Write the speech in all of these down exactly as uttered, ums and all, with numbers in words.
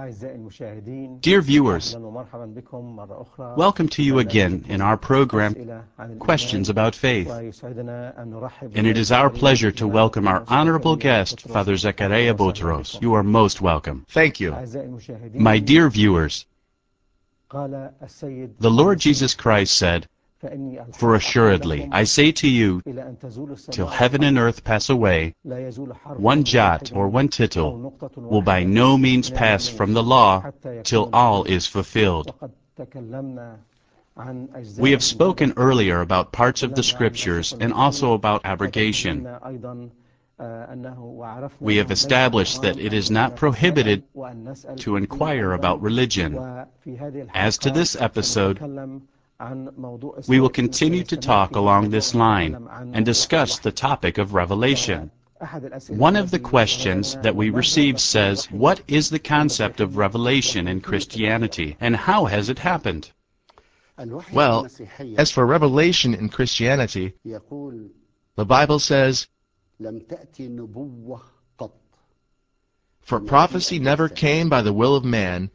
Dear viewers, welcome to you again in our program, Questions About Faith. And it is our pleasure to welcome our honorable guest, Father Zechariah Boutros. You are most welcome. Thank you. My dear viewers, the Lord Jesus Christ said, "For assuredly, I say to you, till heaven and earth pass away, one jot or one tittle will by no means pass from the law till all is fulfilled." We have spoken earlier about parts of the Scriptures and also about abrogation. We have established that it is not prohibited to inquire about religion. As to this episode, we will continue to talk along this line and discuss the topic of revelation. One of the questions that we received says, what is the concept of revelation in Christianity, and how has it happened? Well, as for revelation in Christianity, the Bible says, "For prophecy never came by the will of man,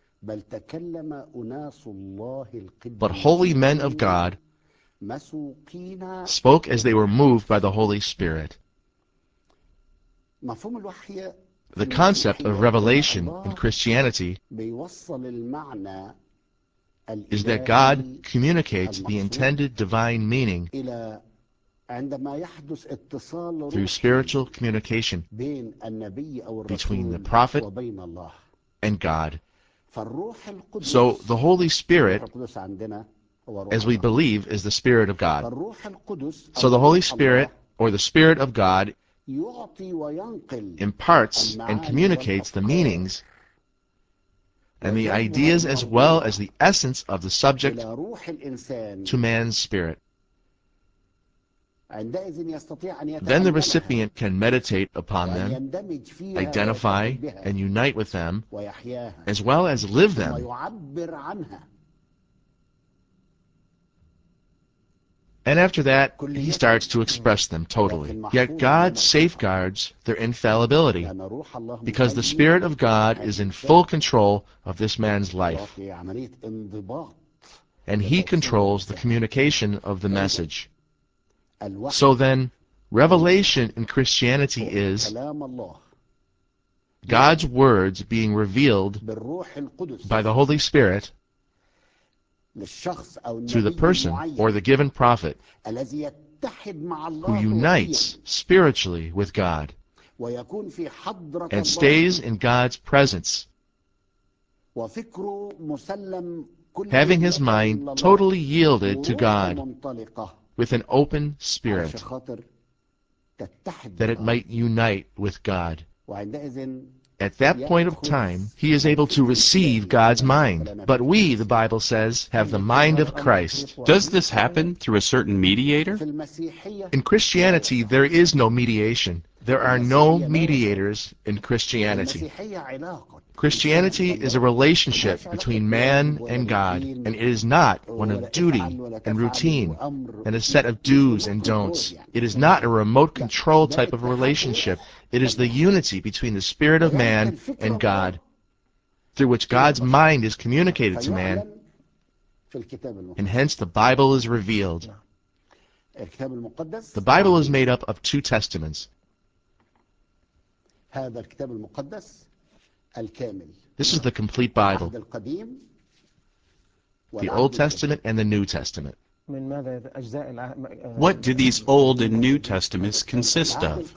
but holy men of God spoke as they were moved by the Holy Spirit." The concept of revelation in Christianity is that God communicates the intended divine meaning through spiritual communication between the prophet and God. So the Holy Spirit, as we believe, is the Spirit of God. So the Holy Spirit, or the Spirit of God, imparts and communicates the meanings and the ideas as well as the essence of the subject to man's spirit. Then the recipient can meditate upon them, identify and unite with them, as well as live them. And after that, he starts to express them totally. Yet God safeguards their infallibility, because the Spirit of God is in full control of this man's life, and he controls the communication of the message. So then, revelation in Christianity is God's words being revealed by the Holy Spirit to the person or the given prophet who unites spiritually with God and stays in God's presence, having his mind totally yielded to God with an open spirit, that it might unite with God. At that point of time, he is able to receive God's mind. But we, the Bible says, have the mind of Christ. Does this happen through a certain mediator? In Christianity, there is no mediation. There are no mediators in Christianity. Christianity is a relationship between man and God, and it is not one of duty and routine and a set of do's and don'ts. It is not a remote control type of relationship. It is the unity between the spirit of man and God, through which God's mind is communicated to man, and hence the Bible is revealed. The Bible is made up of two testaments. This is the complete Bible, the Old Testament and the New Testament. What do these Old and New Testaments consist of?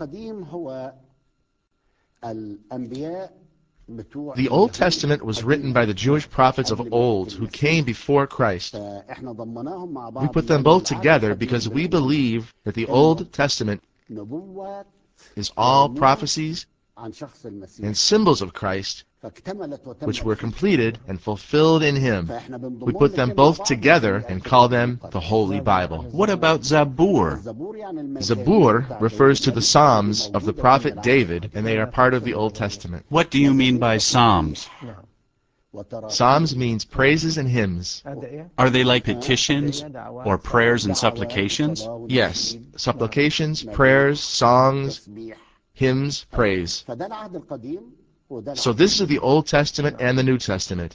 The Old Testament was written by the Jewish prophets of old who came before Christ. We put them both together because we believe that the Old Testament is all prophecies and symbols of Christ, which were completed and fulfilled in him. We put them both together and call them the Holy Bible. What about Zabur? Zabur refers to the Psalms of the prophet David, and they are part of the Old Testament. What do you mean by Psalms? Psalms means praises and hymns. Are they like petitions or prayers and supplications? Yes, supplications, prayers, songs, hymns, praise. So this is the Old Testament and the New Testament.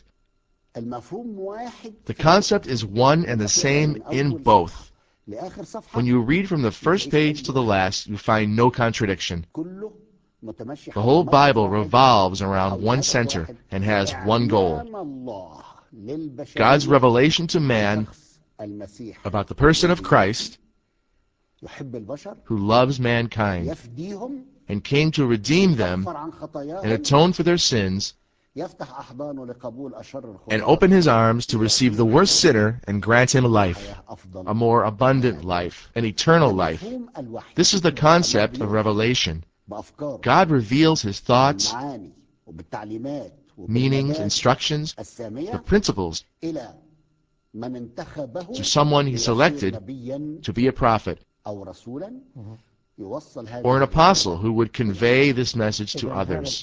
The concept is one and the same in both. When you read from the first page to the last, you find no contradiction. The whole Bible revolves around one center and has one goal: God's revelation to man about the person of Christ, who loves mankind and came to redeem them and atone for their sins, and open his arms to receive the worst sinner and grant him life, a more abundant life, an eternal life. This is the concept of revelation. God reveals his thoughts, meanings, instructions, the principles to someone he selected to be a prophet or an apostle who would convey this message to others.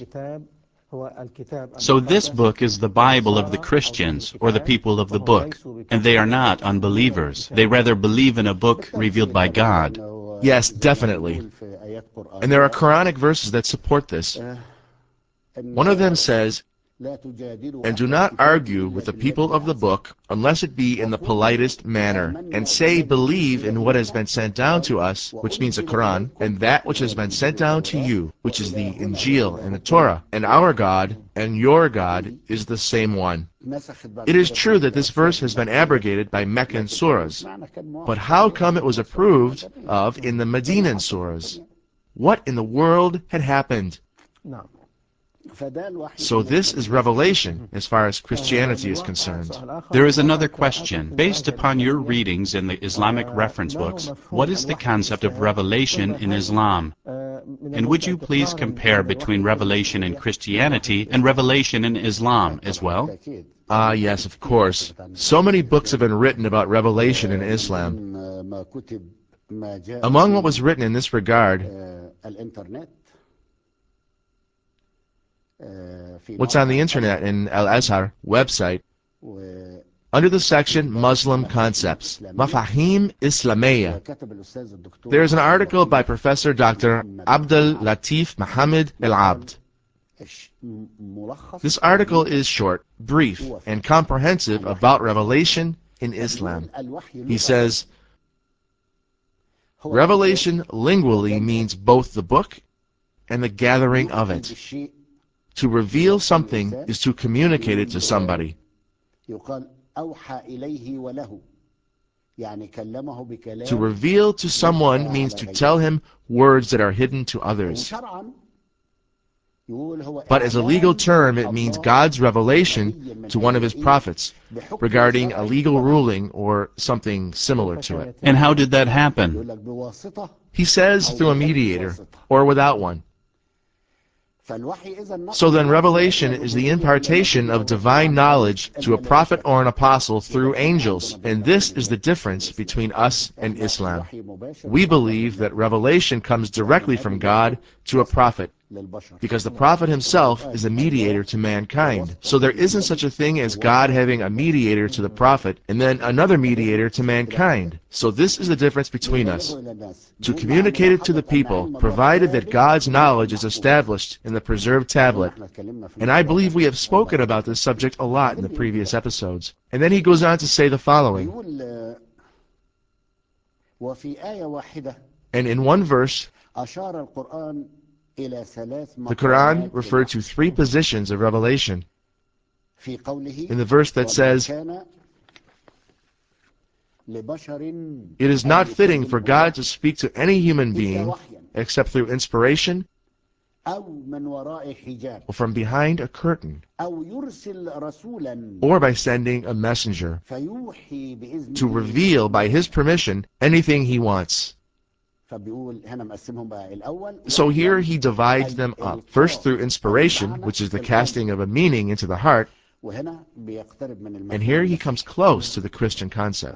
So this book is the Bible of the Christians, or the people of the book, and they are not unbelievers. They rather believe in a book revealed by God. Yes, definitely. And there are Quranic verses that support this. One of them says, "And do not argue with the people of the book, unless it be in the politest manner, and say, believe in what has been sent down to us," which means the Quran, "and that which has been sent down to you, which is the Injil and the Torah, and our God and your God is the same one." It is true that this verse has been abrogated by Meccan surahs, but how come it was approved of in the Medinan surahs? What in the world had happened? So this is revelation as far as Christianity is concerned. There is another question. Based upon your readings in the Islamic reference books, what is the concept of revelation in Islam? And would you please compare between revelation in Christianity and revelation in Islam as well? Ah, yes, of course. So many books have been written about revelation in Islam. Among what was written in this regard, what's on the internet in Al-Azhar website, under the section Muslim Concepts, Mafahim Islamiyya, there is an article by Professor Doctor Abdul Latif Muhammad Al-Abd. This article is short, brief, and comprehensive about revelation in Islam. He says, revelation lingually means both the book and the gathering of it. To reveal something is to communicate it to somebody. To reveal to someone means to tell him words that are hidden to others. But as a legal term, it means God's revelation to one of his prophets regarding a legal ruling or something similar to it. And how did that happen? He says through a mediator or without one. So then revelation is the impartation of divine knowledge to a prophet or an apostle through angels, and this is the difference between us and Islam. We believe that revelation comes directly from God to a prophet, because the prophet himself is a mediator to mankind. So there isn't such a thing as God having a mediator to the prophet and then another mediator to mankind. So this is the difference between us. To communicate it to the people, provided that God's knowledge is established in the preserved tablet. And I believe we have spoken about this subject a lot in the previous episodes. And then he goes on to say the following. And in one verse, the Quran referred to three positions of revelation. In the verse that says, "It is not fitting for God to speak to any human being except through inspiration or from behind a curtain, or by sending a messenger to reveal by his permission anything he wants." So here he divides them up, first through inspiration, which is the casting of a meaning into the heart, and here he comes close to the Christian concept.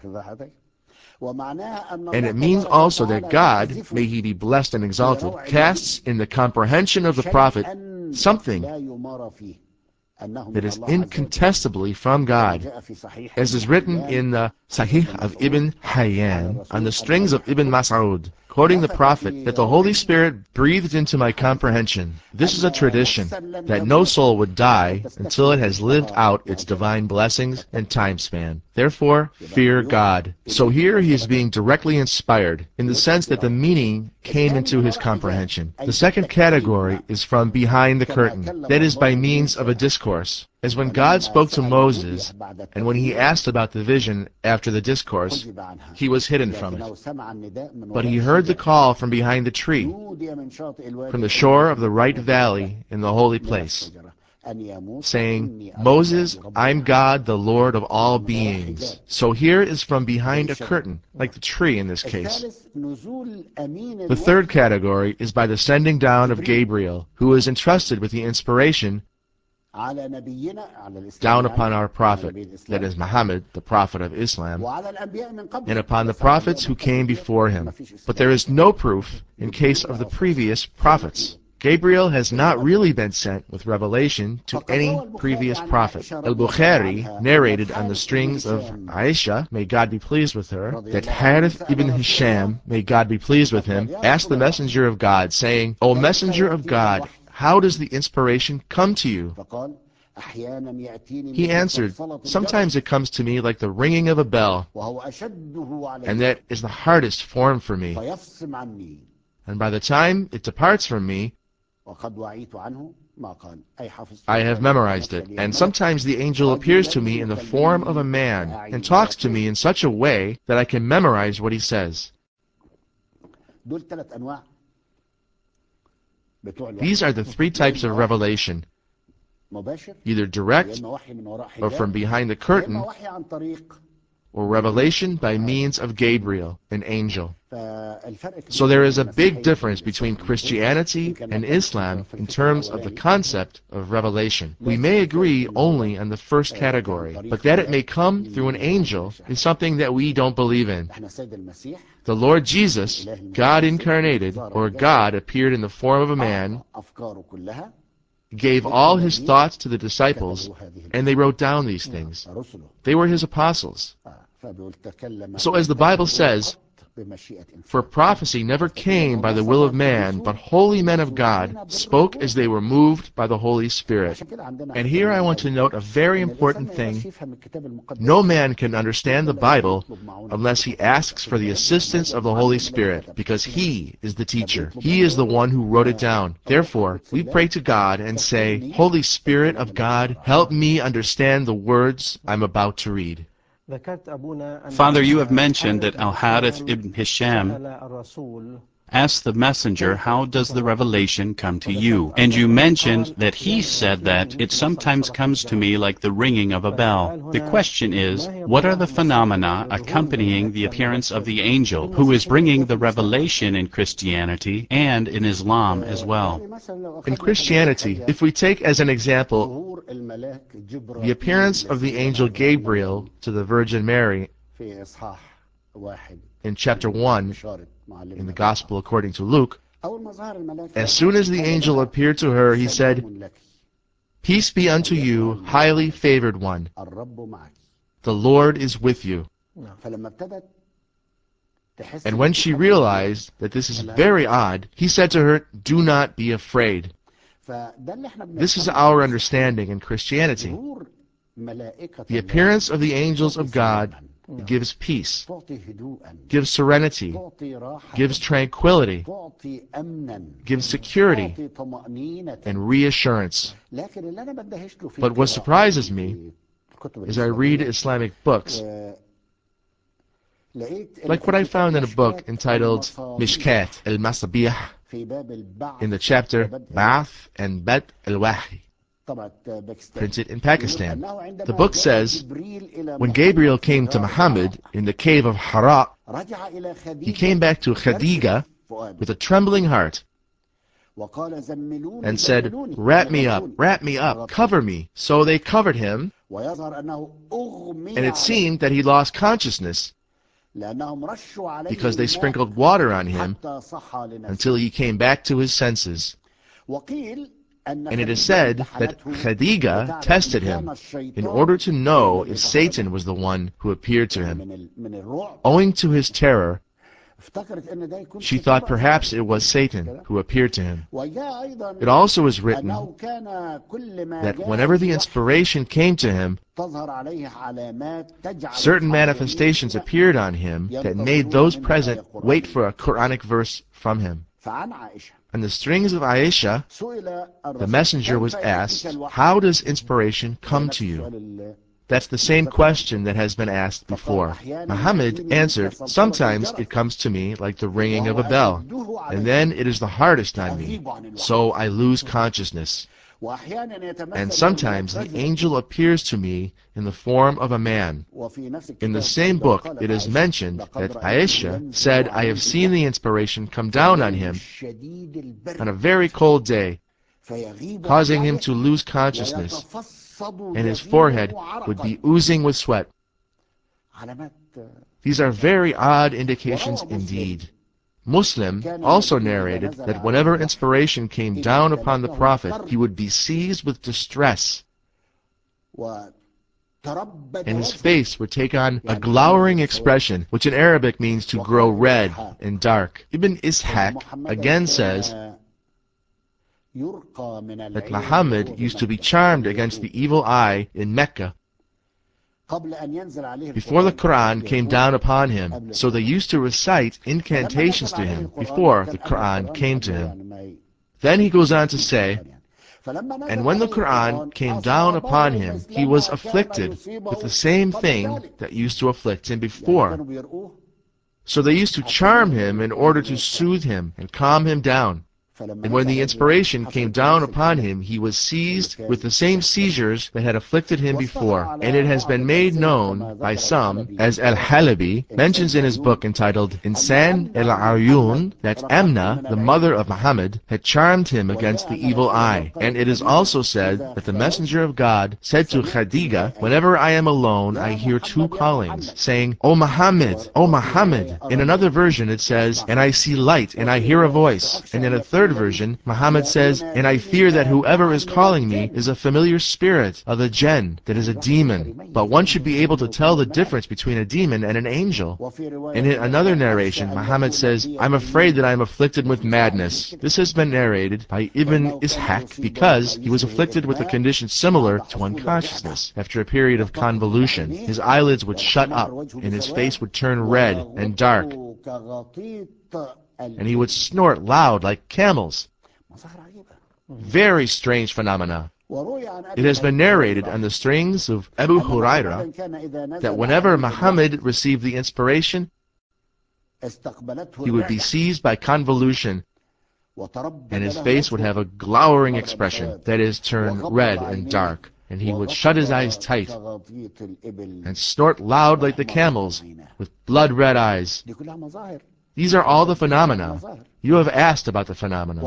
And it means also that God, may he be blessed and exalted, casts in the comprehension of the prophet something that is incontestably from God, as is written in the Sahih of Ibn Hayyan on the strings of Ibn Mas'ud, quoting the prophet, that the Holy Spirit breathed into my comprehension. This is a tradition, that no soul would die until it has lived out its divine blessings and time span. Therefore, fear God. So here he is being directly inspired, in the sense that the meaning came into his comprehension. The second category is from behind the curtain, that is by means of a discourse. As when God spoke to Moses, and when he asked about the vision after the discourse, he was hidden from it. But he heard the call from behind the tree, from the shore of the right valley in the holy place, saying, Moses, I'm God, the Lord of all beings. So here is from behind a curtain, like the tree in this case. The third category is by the sending down of Gabriel, who is entrusted with the inspiration down upon our prophet, that is Muhammad, the prophet of Islam, and upon the prophets who came before him. But there is no proof in case of the previous prophets. Gabriel has not really been sent with revelation to any previous prophet. Al-Bukhari narrated on the strings of Aisha, may God be pleased with her, that Harith ibn Hisham, may God be pleased with him, asked the messenger of God, saying, O messenger of God, how does the inspiration come to you? He answered, sometimes it comes to me like the ringing of a bell, and that is the hardest form for me. And by the time it departs from me, I have memorized it. And sometimes the angel appears to me in the form of a man, and talks to me in such a way that I can memorize what he says. These are the three types of revelation, either direct, or from behind the curtain, or revelation by means of Gabriel, an angel. So there is a big difference between Christianity and Islam in terms of the concept of revelation. We may agree only on the first category, but that it may come through an angel is something that we don't believe in. The Lord Jesus, God incarnated, or God appeared in the form of a man, gave all his thoughts to the disciples, and they wrote down these things. They were his apostles. So as the Bible says, for prophecy never came by the will of man, but holy men of God spoke as they were moved by the Holy Spirit. And here I want to note a very important thing. No man can understand the Bible unless he asks for the assistance of the Holy Spirit, because he is the teacher. He is the one who wrote it down. Therefore, we pray to God and say, Holy Spirit of God, help me understand the words I'm about to read. Father, you have mentioned that Al-Harith ibn Hisham asked the messenger, how does the revelation come to you? And you mentioned that he said that it sometimes comes to me like the ringing of a bell. The question is, what are the phenomena accompanying the appearance of the angel who is bringing the revelation in Christianity and in Islam as well? In Christianity, if we take as an example the appearance of the angel Gabriel to the Virgin Mary in chapter one in the Gospel according to Luke, as soon as the angel appeared to her, he said, Peace be unto you, highly favored one. The Lord is with you. And when she realized that this is very odd, he said to her, Do not be afraid. This is our understanding in Christianity. The appearance of the angels of God gives peace, gives serenity, gives tranquility, gives security, and reassurance. But what surprises me is I read Islamic books, like what I found in a book entitled Mishkat al-Masabih, in the chapter Ba'ath and Bet al-Wahy, printed in Pakistan. The book says, when Gabriel came to Muhammad in the cave of Hira, he came back to Khadija with a trembling heart and said, Wrap me up, wrap me up, cover me. So they covered him, and it seemed that he lost consciousness because they sprinkled water on him until he came back to his senses. And it is said that Khadija tested him in order to know if Satan was the one who appeared to him. Owing to his terror, She thought perhaps it was Satan who appeared to him. It also is written that whenever the inspiration came to him, certain manifestations appeared on him that made those present wait for a Quranic verse from him. On the strings of Aisha, the messenger was asked, "How does inspiration come to you?" That's the same question that has been asked before. Muhammad answered, "Sometimes it comes to me like the ringing of a bell, and then it is the hardest on me, so I lose consciousness. And sometimes the angel appears to me in the form of a man." In the same book, it is mentioned that Aisha said, "I have seen the inspiration come down on him on a very cold day, causing him to lose consciousness, and his forehead would be oozing with sweat." These are very odd indications indeed. Muslim also narrated that whenever inspiration came down upon the Prophet, he would be seized with distress, and his face would take on a glowering expression, which in Arabic means to grow red and dark. Ibn Ishaq again says that Muhammad used to be charmed against the evil eye in Mecca before the Quran came down upon him, so they used to recite incantations to him before the Quran came to him. Then he goes on to say, "And when the Quran came down upon him, he was afflicted with the same thing that used to afflict him before. So they used to charm him in order to soothe him and calm him down. And when the inspiration came down upon him, he was seized with the same seizures that had afflicted him before." And it has been made known by some, as Al-Halabi mentions in his book entitled Insan al-Ayun, that Amna, the mother of Muhammad, had charmed him against the evil eye. And it is also said that the Messenger of God said to Khadija, "Whenever I am alone, I hear two callings, saying, 'O Muhammad, O Muhammad.' In another version it says, 'And I see light, and I hear a voice.' And in a third version, Muhammad says, 'And I fear that whoever is calling me is a familiar spirit of a jinn, that is a demon.' But one should be able to tell the difference between a demon and an angel." And in another narration, Muhammad says, "I'm afraid that I am afflicted with madness." This has been narrated by Ibn Ishaq because he was afflicted with a condition similar to unconsciousness. After a period of convolution, his eyelids would shut up, and his face would turn red and dark, and he would snort loud like camels. Very strange phenomena. It has been narrated on the strings of Abu Hurairah that whenever Muhammad received the inspiration, he would be seized by convolution, and his face would have a glowering expression, that is, turn red and dark, and he would shut his eyes tight and snort loud like the camels with blood-red eyes. These are all the phenomena. You have asked about the phenomena.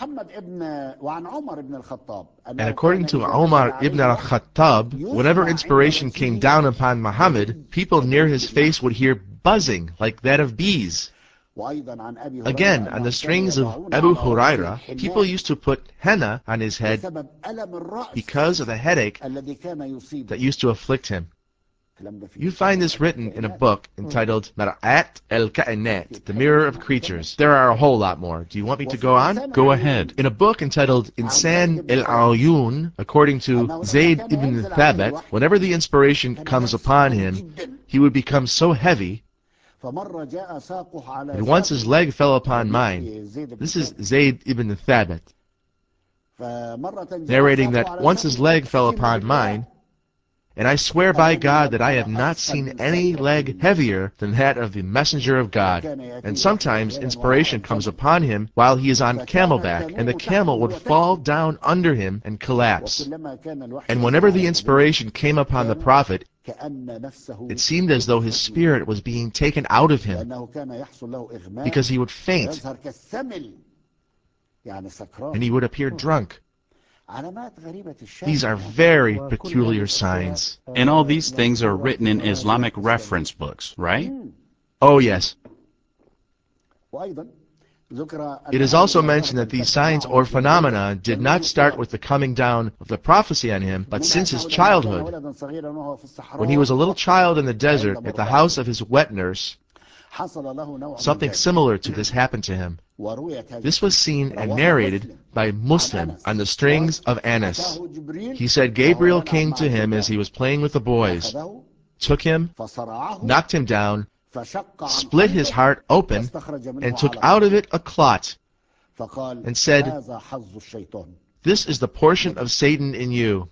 And according to Umar ibn al-Khattab, whenever inspiration came down upon Muhammad, people near his face would hear buzzing like that of bees. Again, on the strings of Abu Hurairah, people used to put henna on his head because of the headache that used to afflict him. You find this written in a book entitled Mar'at al-Ka'inat, The Mirror of Creatures. There are a whole lot more. Do you want me to go on? Go ahead. In a book entitled Insan al-Ayun, according to Zayd ibn Thabit, whenever the inspiration comes upon him, he would become so heavy that once his leg fell upon mine. This is Zayd ibn Thabit narrating that once his leg fell upon mine, and I swear by God that I have not seen any leg heavier than that of the Messenger of God. And sometimes inspiration comes upon him while he is on camelback, and the camel would fall down under him and collapse. And whenever the inspiration came upon the Prophet, it seemed as though his spirit was being taken out of him, because he would faint, and he would appear drunk. These are very peculiar signs. And all these things are written in Islamic reference books, right? Oh, yes. It is also mentioned that these signs or phenomena did not start with the coming down of the prophecy on him, but since his childhood. When he was a little child in the desert at the house of his wet nurse, Something similar to this happened to him. This was seen and narrated by Muslim on the strings of Anas. He said Gabriel came to him as he was playing with the boys, took him, knocked him down, split his heart open, and took out of it a clot, and said, "This is the portion of Satan in you."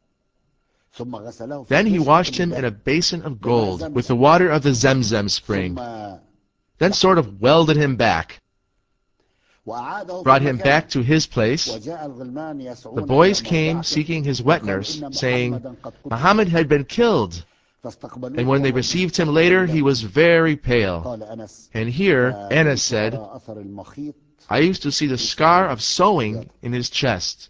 Then he washed him in a basin of gold with the water of the Zemzem spring, then sort of welded him back, brought him back to his place. The boys came seeking his wet nurse, saying Muhammad had been killed. And when they received him later, he was very pale. And here, Anas said, "I used to see the scar of sewing in his chest."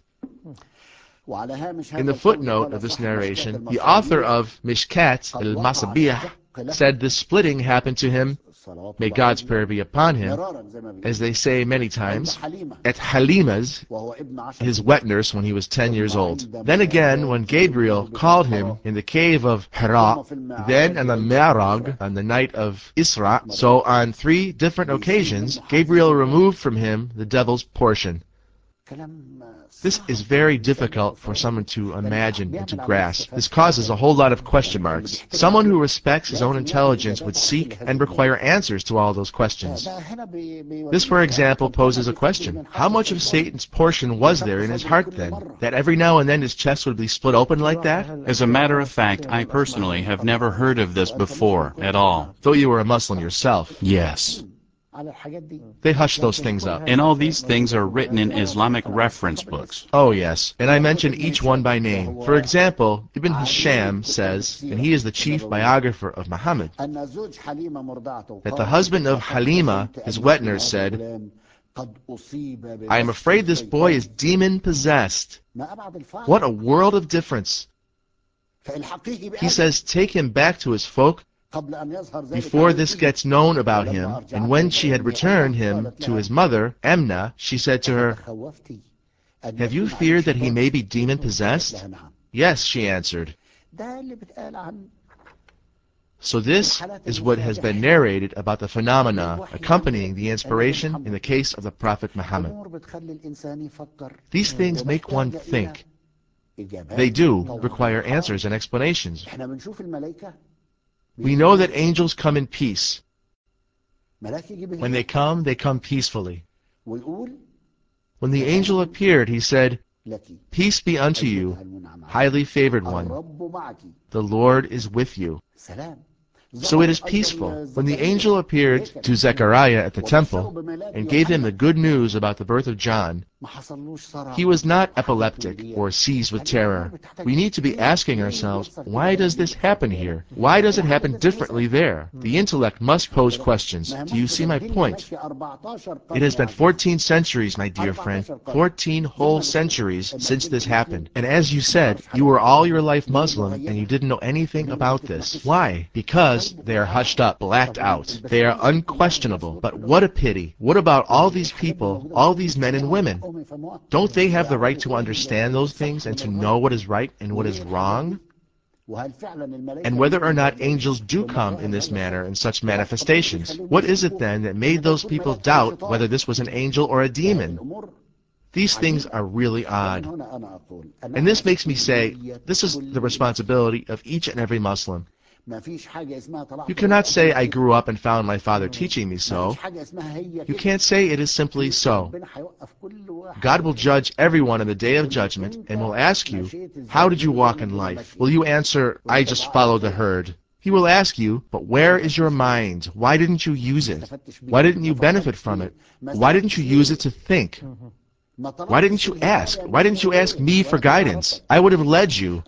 In the footnote of this narration, the author of Mishkat al-Masabih said this splitting happened to him, may God's prayer be upon him, as they say many times, at Halima's, his wet nurse, when he was ten years old. Then again, when Gabriel called him in the cave of Hira, then on the Mi'raj, on the night of Isra. So on three different occasions, Gabriel removed from him the devil's portion. This is very difficult for someone to imagine and to grasp. This causes a whole lot of question marks. Someone who respects his own intelligence would seek and require answers to all those questions. This, for example, poses a question. How much of Satan's portion was there in his heart then, that every now and then his chest would be split open like that? As a matter of fact, I personally have never heard of this before at all. Though you were a Muslim yourself. Yes. They hush those things up. And all these things are written in Islamic reference books. Oh yes, and I mention each one by name. For example, Ibn Hisham says, and he is the chief biographer of Muhammad, that the husband of Halima, his wet nurse, said, "I am afraid this boy is demon-possessed." What a world of difference. He says, take him back to his folk before this gets known about him. And when she had returned him to his mother, Amna, she said to her, "Have you feared that he may be demon-possessed?" "Yes," she answered. So this is what has been narrated about the phenomena accompanying the inspiration in the case of the Prophet Muhammad. These things make one think. They do require answers and explanations. We know that angels come in peace. When they come, they come peacefully. When the angel appeared, he said, "Peace be unto you, highly favored one. The Lord is with you." So it is peaceful. When the angel appeared to Zechariah at the temple and gave him the good news about the birth of John, he was not epileptic or seized with terror. We need to be asking ourselves, why does this happen here? Why does it happen differently there? The intellect must pose questions. Do you see my point? It has been fourteen centuries, my dear friend, fourteen whole centuries since this happened. And as you said, you were all your life Muslim and you didn't know anything about this. Why? Because they are hushed up, blacked out. They are unquestionable. But what a pity. What about all these people, all these men and women? Don't they have the right to understand those things and to know what is right and what is wrong? And whether or not angels do come in this manner in such manifestations, what is it then that made those people doubt whether this was an angel or a demon? These things are really odd. And this makes me say, this is the responsibility of each and every Muslim. You cannot say, "I grew up and found my father teaching me so." You can't say it is simply so. God will judge everyone on the day of judgment and will ask you, "How did you walk in life?" Will you answer, "I just followed the herd"? He will ask you, "But where is your mind? Why didn't you use it? Why didn't you benefit from it? Why didn't you use it to think? Why didn't you ask? Why didn't you ask me for guidance? I would have led you."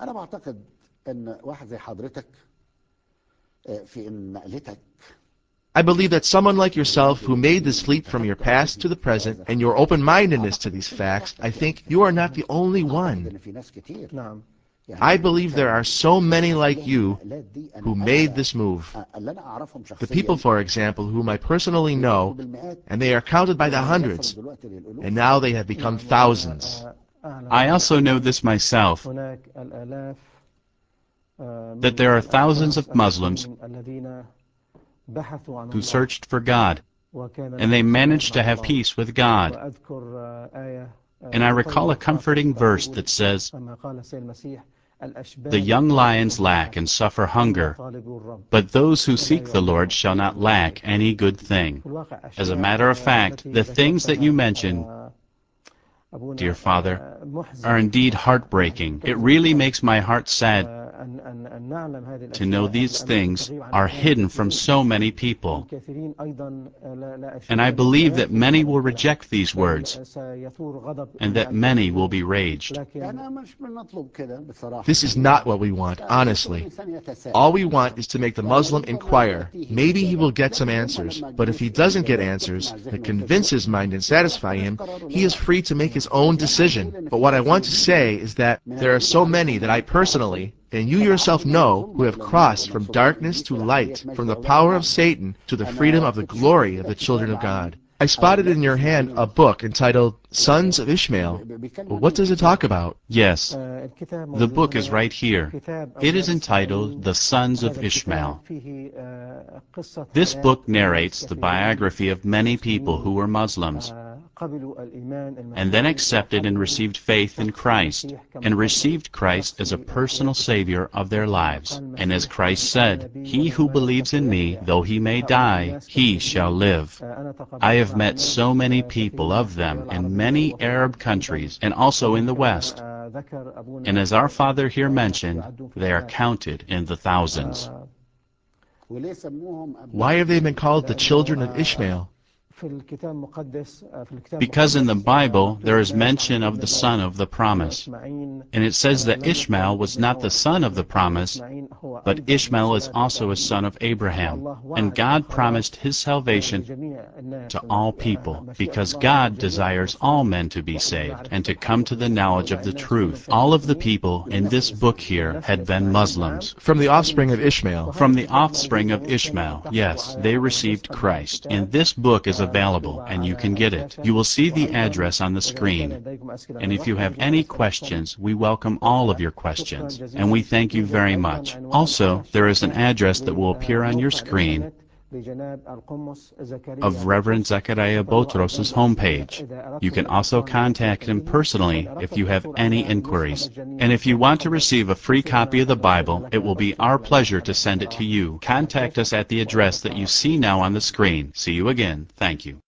I believe that someone like yourself who made this leap from your past to the present and your open-mindedness to these facts, I think you are not the only one. I believe there are so many like you who made this move. The people, for example, whom I personally know, and they are counted by the hundreds, and now they have become thousands. I also know this myself, that there are thousands of Muslims who searched for God, and they managed to have peace with God. And I recall a comforting verse that says, "The young lions lack and suffer hunger, but those who seek the Lord shall not lack any good thing." As a matter of fact, the things that you mentioned, dear Father, are indeed heartbreaking. It really makes my heart sad to know these things are hidden from so many people. And I believe that many will reject these words, and that many will be raged. This is not what we want, honestly. All we want is to make the Muslim inquire. Maybe he will get some answers, but if he doesn't get answers that convince his mind and satisfy him, he is free to make his own decision. But what I want to say is that there are so many that I personally, and you yourself know, who have crossed from darkness to light, from the power of Satan to the freedom of the glory of the children of God. I spotted in your hand a book entitled Sons of Ishmael. What does it talk about? Yes, the book is right here. It is entitled The Sons of Ishmael. This book narrates the biography of many people who were Muslims, and then accepted and received faith in Christ, and received Christ as a personal Savior of their lives. And as Christ said, "He who believes in me, though he may die, he shall live." I have met so many people of them in many Arab countries, and also in the West. And as our Father here mentioned, they are counted in the thousands. Why have they been called the children of Ishmael? Because in the Bible there is mention of the son of the promise, and it says that Ishmael was not the son of the promise, but Ishmael is also a son of Abraham, and God promised his salvation to all people, because God desires all men to be saved and to come to the knowledge of the truth. All of the people in this book here had been Muslims. From the offspring of Ishmael. From the offspring of Ishmael, yes, they received Christ. And this book is available, and you can get it. You will see the address on the screen. And if you have any questions, we welcome all of your questions, and we thank you very much. Also, there is an address that will appear on your screen of Reverend Zechariah Botros' homepage. You can also contact him personally if you have any inquiries. And if you want to receive a free copy of the Bible, it will be our pleasure to send it to you. Contact us at the address that you see now on the screen. See you again. Thank you.